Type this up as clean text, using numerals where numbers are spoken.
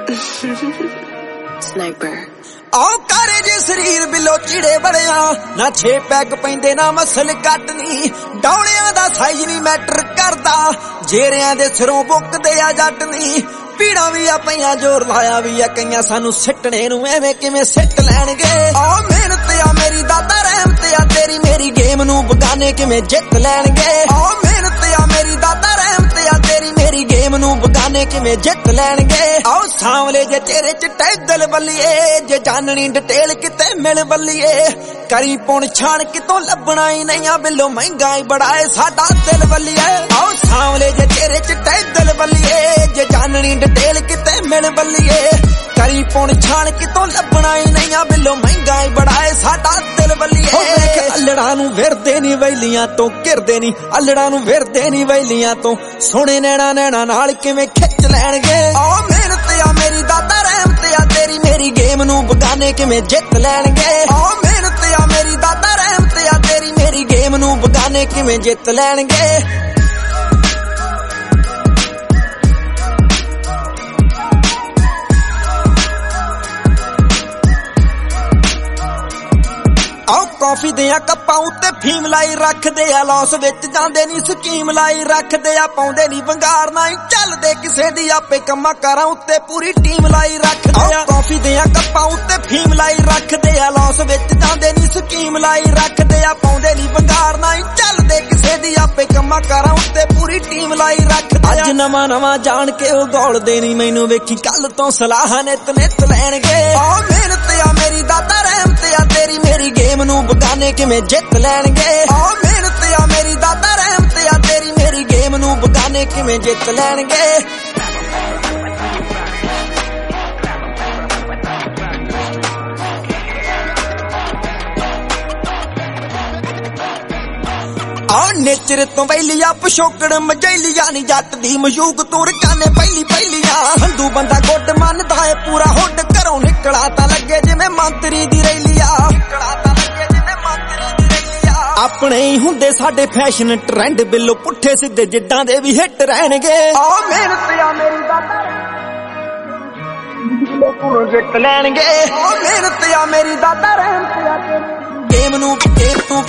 Sniper. ਆਓ ਕਾਰੇ ਜੇ ਸਰੀਰ ਬਿਲੋ ਚਿੜੇ ਬੜਿਆ ਨਾ 6 ਪੈਗ ਪੈਂਦੇ ਨਾ ਮਸਲ ਕੱਟਨੀ ਡੌਲਿਆਂ ਦਾ ਸਾਈਜ਼ ਨਹੀਂ ਮੈਟਰ ਕਰਦਾ ਜੇਰਿਆਂ ਦੇ ਸਿਰੋਂ ਬੁੱਕਦੇ ਆ ਜੱਟ ਨਹੀਂ ਪੀੜਾਂ ਵੀ ਆ ਪਈਆਂ ਜ਼ੋਰ ਲਾਇਆ ਵੀ ਆ ਕਈਆਂ ਸਾਨੂੰ ਸਿੱਟਣੇ ਨੂੰ ਐਵੇਂ ਕਿਵੇਂ ਸਿੱਟ ਲੈਣਗੇ ਆ ਮਿਹਨਤ ਆ ਮੇਰੀ ਦਾਦਾ ਰਹਿਮਤ ਆ ਤੇਰੀ ਮੇਰੀ ਗੇਮ ਨੂੰ ਬਗਾਨੇ ਕਿਵੇਂ ਜਿੱਤ ਲੈਣਗੇ ਆ ਮਿਹਨਤ ਆ ਮੇਰੀ ਦਾਦਾ ਰਹਿਮਤ ਆ ਤੇਰੀ ਮੇਰੀ ਗੇਮ ਨੂੰ ਬਗਾਨੇ ਕਿਵੇਂ ਜਿੱਤ ਲੈਣਗੇ ਆਓ ਸਾਂਵਲੇ ਜੇ ਤੇਰੇ ਚ ਟੈਗਲ ਬੱਲੀਏ ਜੇ ਜਾਣਨੀ ਡਿਟੇਲ ਕਿਤੇ ਮਿਲ ਬੱਲੀਏ ਕਰੀ ਪੁਣ ਛਾਣ ਕਿਤੋਂ ਲੱਭਣਾ ਹੀ ਨਹੀਂ ਆ ਬਿੱਲੋ ਮਹਿੰਗਾ ਹੀ ਬੜਾ ਏ ਸਾਡਾ ਦਿਲ ਬੱਲੀਏ ਆਓ ਸਾਂਵਲੇ ਜੇ ਤੇਰੇ ਚ ਟੈਗਲ ਬੱਲੀਏ ਜੇ ਜਾਣਨੀ ਡਿਟੇਲ ਕਿਤੇ ਮਿਲ ਬੱਲੀਏ ਕਰੀ ਪੁਣ ਛਾਣ ਕਿਤੋਂ ਲੱਭਣਾ ਹੀ ਨਹੀਂ ਆ ਬਿੱਲੋ ਮਹਿੰਗਾ ਹੀ ਬੜਾ ਏ ਸਾਡਾ ਦਿਲ ਬੱਲੀਏ ਹੋ ਵੇਖ ਅਲੜਾਂ ਨੂੰ ਵਿਰਦੇ ਨਹੀਂ ਵੈਲੀਆਂ ਤੋਂ ਘਿਰਦੇ ਨਹੀਂ ਅਲੜਾਂ ਨੂੰ ਵਿਰਦੇ ਨਹੀਂ ਵੈਲੀਆਂ ਤੋਂ ਸੋਹਣੇ ਨੈਣਾ ਨੈਣਾ ਨਾਲ ਕਿਵੇਂ ਖਿੱਚ ਲੈਣਗੇ ਆ ਮਿਹਨਤ ਆ ਮੇਰੀ ਦਾਦਾ ਰਹਿਮਤ ਆ ਤੇਰੀ ਮੇਰੀ ਗੇਮ ਨੂੰ ਬਗਾਨੇ ਕਿਵੇਂ ਜਿੱਤ ਲੈਣਗੇ ਆ ਮਿਹਨਤ ਆ ਮੇਰੀ ਦਾਦਾ ਰਹਿਮਤ ਆ ਤੇਰੀ ਮੇਰੀ ਗੇਮ ਨੂੰ ਬਗਾਨੇ ਕਿਵੇਂ ਜਿੱਤ ਲੈਣਗੇ ਆਓ ਕਾਫੀ ਦੇ ਆ ਕੱਪਾਂ ਉੱਤੇ ਫੀਮ ਲਾਈ ਰੱਖਦੇ ਆ ਲੌਸ ਵਿੱਚ ਜਾਂਦੇ ਨਹੀਂ ਸਕੀਮ ਲਾਈ ਰੱਖਦੇ ਆ ਪਾਉਂਦੇ ਨਹੀਂ ਵੰਗਾਰ ਨਾ ਹੀ ਚੱਲਦੇ ਕਿਸੇ ਦੀ ਆਪੇ ਕੰਮਾਂ ਕਾਰਾਂ ਉੱਤੇ ਪੂਰੀ ਟੀਮ ਲਾਈ ਰੱਖਦੇ ਆ ਕਾਫੀ ਦੇ ਆ ਕੱਪਾਂ ਉੱਤੇ ਫੀਮ ਲਾਈ ਰੱਖਦੇ ਆ ਲੌਸ ਵਿੱਚ ਜਾਂਦੇ ਨਹੀਂ ਸਕੀਮ ਲਾਈ ਰੱਖਦੇ ਆ ਪਾਉਂਦੇ ਨਹੀਂ ਵੰਗਾਰ ਨਾ ਹੀ ਚੱਲਦੇ ਕਿਸੇ ਦੀ ਆਪੇ ਕੰਮਾਂ ਕਾਰਾਂ ਉੱਤੇ ਪੂਰੀ ਟੀਮ ਲਾਈ ਰੱਖਦੇ ਆ ਅੱਜ ਨਵਾਂ ਨਵਾਂ ਜਾਣ ਕੇ ਉਹ ਗੋਲਦੇ ਨਹੀਂ ਮੈਨੂੰ ਵੇਖੀ ਕੱਲ ਤੋਂ ਸਲਾਹਾਂ ਨਿਤ ਨਿਤ ਲੈਣਗੇ ਆ ਮਿਹਨਤ ਆ ਮੇਰੀ ਦਾਦਾ ਰਹਿਮਤ ਆ ਤੇਰੀ ਮੇਰੀ ਗੇਮ ਨੂੰ ਬਗਾਨੇ ਕਿਵੇਂ ਜਿੱਤ ਲੈਣਗੇ ਆ ਮਿਹਨਤ ਆ ਮੇਰੀ ਦਾਦਾ ਰਹਿਮਤ ਆ ਤੇਰੀ ਮੇਰੀ ਗੇਮ ਨੂੰ ਬਗਾਨੇ ਕਿਵੇਂ ਜਿੱਤ ਲੈਣਗੇ ਆ ਨੇਚਰ ਤੋਂ ਵੈਲੀਆ ਪਸ਼ੋਕੜ ਮਜੈਲੀਆ ਨੀ ਜੱਟ ਦੀ ਮਯੂਕ ਤੋਂ ਰਕਾਨੇ ਪਹਿਲੀਆਂ ਹੰਦੂ ਬੰਦਾ ਗੁੱਡ ਮੰਨਦਾ ਏ ਪੂਰਾ ਹੁੱਡ ਘਰੋਂ ਨਿਕਲਾ ਤਾਂ ਲੱਗੇ ਜਿਵੇਂ ਮੰਤਰੀ ਦੀ ਰੈਲੀਆ ਆਪਣੇ ਹੀ ਹੁੰਦੇ ਸਾਡੇ ਫੈਸ਼ਨ ਟ੍ਰੈਂਡ ਬਿੱਲੋ ਪੁੱਠੇ ਸਿੱਧੇ ਜਿੱਦਾਂ ਦੇ ਵੀ ਹਿੱਟ ਰਹਿਣਗੇ ਆ ਮਿਹਨਤ ਆ ਮੇਰੀ ਦਾਦਾ ਬਿੱਲੋ ਜਿੱਤ ਲੈਣਗੇ ਆ ਮਿਹਨਤ ਆ ਮੇਰੀ ਦਾਦਾ ਰਹਿਮਤ ਆ ਗੇਮ ਨੂੰ